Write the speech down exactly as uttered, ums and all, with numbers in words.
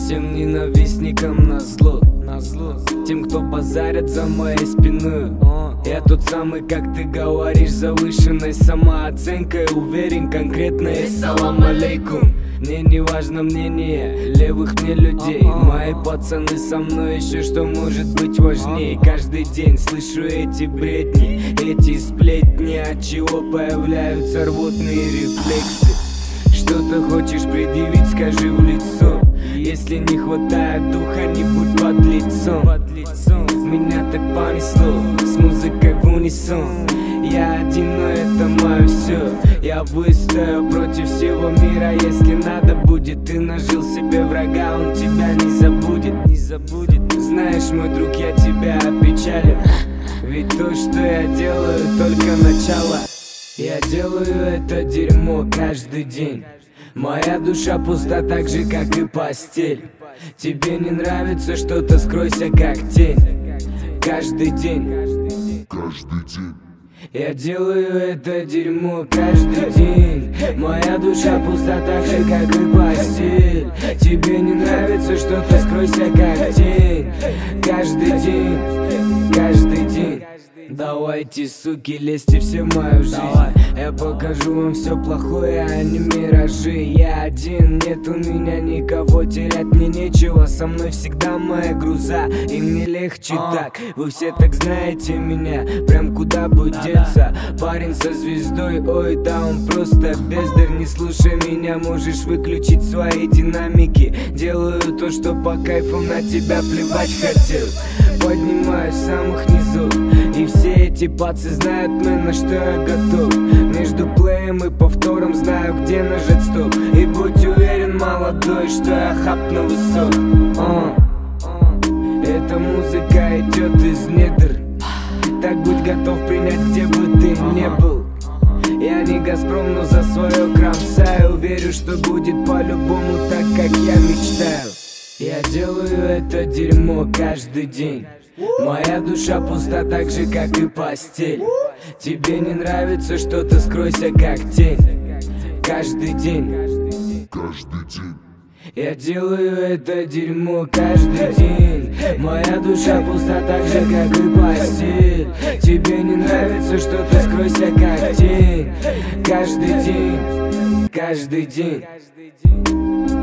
Всем ненавистникам назло, назло тем, кто базарят за моей спиной. Я тот самый, как ты говоришь, завышенной самооценкой. Уверен конкретно и салам алейкум. Мне не важно мнение левых мне людей. Мои пацаны со мной, еще что может быть важнее. Каждый день слышу эти бредни, эти сплетни, от чего появляются рвотные рефлексы. Что ты хочешь предъявить, скажи в лицо. Если не хватает духа, не будь под лицом. Меня так понесло, с музыкой в унисон. Я один, но это мое все. Я выстою против всего мира. Если надо будет, ты нажил себе врага, он тебя не забудет, не забудет. Знаешь, мой друг, я тебя опечалю, ведь то, что я делаю, только начало. Я делаю это дерьмо каждый день. Моя душа пуста так же, как и постель. Тебе не нравится что-то, скройся как тень. Каждый день, каждый день. Я делаю это дерьмо каждый день. Моя душа пуста так же, как и постель. Тебе не нравится что-то, скройся как тень. Каждый день, каждый день. Давайте, суки, лезьте все в мою жизнь. Я покажу вам все плохое, а не миражи. Я один, нет у меня никого, терять мне нечего. Со мной всегда моя груза, и мне легче так. Вы все так знаете меня, прям куда бы деться. Парень со звездой, ой, да он просто бездарь. Не слушай меня, можешь выключить свои динамики. Делаю то, что по кайфу, на тебя плевать хотел. Поднимаюсь с самых низов, и все эти пацы знают, мы на что я готов. Между плеем и повтором знаю, где нажать стоп. И будь уверен, молодой, что я хапну высот. uh, uh, Эта музыка идет из недр. Так будь готов принять, где бы ты не был. Я не Газпром, но за свое кромсаю. Верю, что будет по-любому так, как я мечтаю. Я делаю это дерьмо каждый день. Моя душа пуста так же, как и постель. Тебе не нравится что-то, скройся как тень. Каждый день, каждый день. Я делаю это дерьмо каждый день. Моя душа пуста так же, как и постель. Тебе не нравится что-то, скройся как тень. Каждый день, каждый день.